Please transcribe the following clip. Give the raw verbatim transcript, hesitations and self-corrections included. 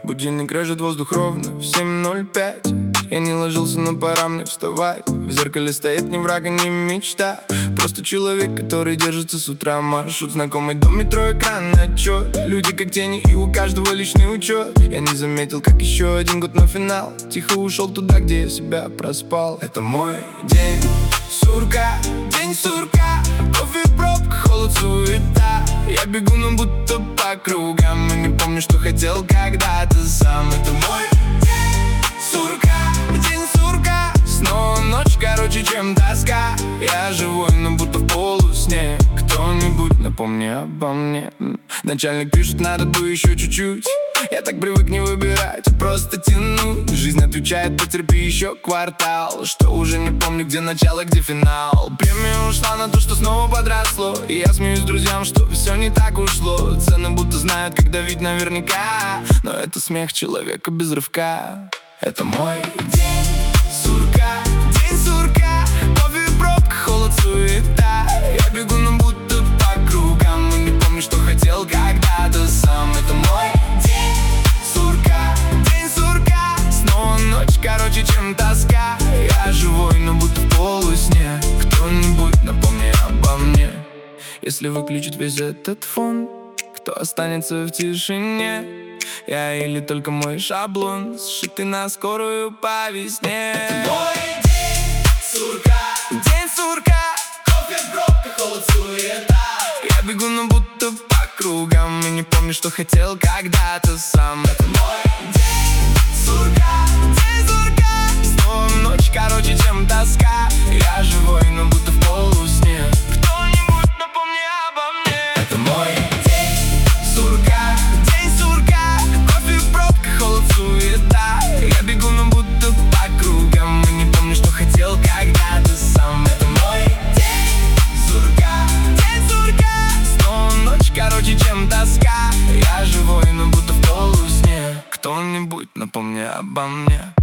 Будильник режет воздух ровно в семь ноль пять. Я не ложился, но пора мне вставать. В зеркале стоит ни враг, ни мечта. Просто человек, который держится с утра. Маршрут знакомый дом, метро, экранный отчет. Люди как тени, и у каждого личный учет. Я не заметил, как еще один год на финал. Тихо ушел туда, где я себя проспал. Это мой день сурка, день сурка. Кофе, пробка, холод, суета. Я бегу, но будто по кругам. И не помню, что хотел когда-то сам. Это мой день сурка, день сурка. Снова ночь короче, чем тоска. Я живой, но будто в полусне. Кто-нибудь напомни обо мне. Начальник пишет, надо бы еще чуть-чуть. Я так привык не выбирать, просто тянуть. Жизнь отвечает, потерпи еще квартал. Что уже не помню, где начало, где финал. Премия ушла на то, что снова подросло. И я смеюсь друзьям, что все не так ушло. Цены будто знают, как давить наверняка. Но это смех человека без рывка. Это мой день сурка, день сурка. Кофе, пробка, холод, суета. Я бегу, но будто по кругам. И не помню, что хотел когда-то сам. Это мой день сурка, день сурка. Снова ночь короче, чем тоска. Я живой, но будто в полусне. Кто-нибудь напомни обо мне. Если выключить весь этот фон, кто останется в тишине? Я или только мой шаблон, сшитый на скорую по весне. Это мой день сурка, день сурка. Кофе, пробка, холод, суета. Я бегу, но будто по кругам. И не помню, что хотел когда-то сам. Это мой день сурка, день сурка. Снова ночь короче, чем тоска. Я живой, но будто в полусне. Кто-нибудь напомни обо мне. Это мой день сурка, день сурка. Кофе, пробка, холод, суета. Я бегу, но будто по кругам. И не помню, что хотел когда-то сам. Это мой день сурка, день сурка. Снова ночь короче, чем тоска. Я живой, но будто в полусне. Кто-нибудь напомни обо мне.